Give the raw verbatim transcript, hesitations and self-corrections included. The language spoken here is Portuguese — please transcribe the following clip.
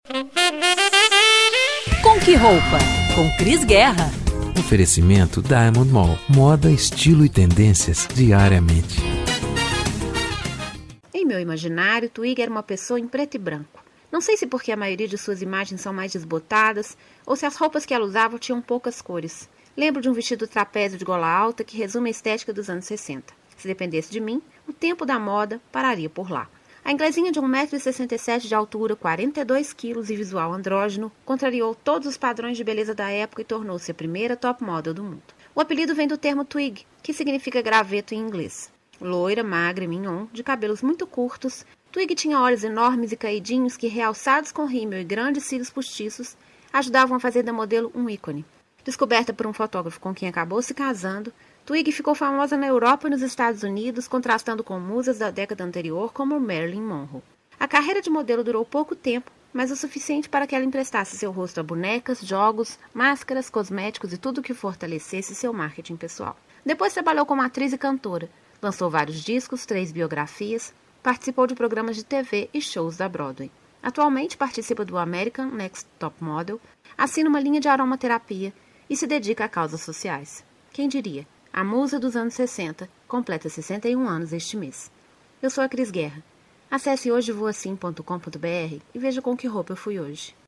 Com que roupa? Com Cris Guerra. Oferecimento Diamond Mall. Moda, estilo e tendências diariamente. Em meu imaginário, Twig era uma pessoa em preto e branco. Não sei se porque a maioria de suas imagens são mais desbotadas ou se as roupas que ela usava tinham poucas cores. Lembro de um vestido trapézio de gola alta que resume a estética dos anos sessenta. Se dependesse de mim, o tempo da moda pararia por lá. A inglesinha de um metro e sessenta e sete de altura, quarenta e dois quilos e visual andrógeno, contrariou todos os padrões de beleza da época e tornou-se a primeira top model do mundo. O apelido vem do termo twig, que significa graveto em inglês. Loira, magra e mignon, de cabelos muito curtos, Twig tinha olhos enormes e caidinhos que, realçados com rímel e grandes cílios postiços, ajudavam a fazer da modelo um ícone. Descoberta por um fotógrafo com quem acabou se casando, Twig ficou famosa na Europa e nos Estados Unidos, contrastando com musas da década anterior como Marilyn Monroe. A carreira de modelo durou pouco tempo, mas o suficiente para que ela emprestasse seu rosto a bonecas, jogos, máscaras, cosméticos e tudo o que fortalecesse seu marketing pessoal. Depois trabalhou como atriz e cantora, lançou vários discos, três biografias, participou de programas de T V e shows da Broadway. Atualmente participa do American Next Top Model, assina uma linha de aromaterapia e se dedica a causas sociais. Quem diria? A musa dos anos sessenta completa sessenta e um anos este mês. Eu sou a Cris Guerra. Acesse hoje voa sim ponto com ponto br e veja com que roupa eu fui hoje.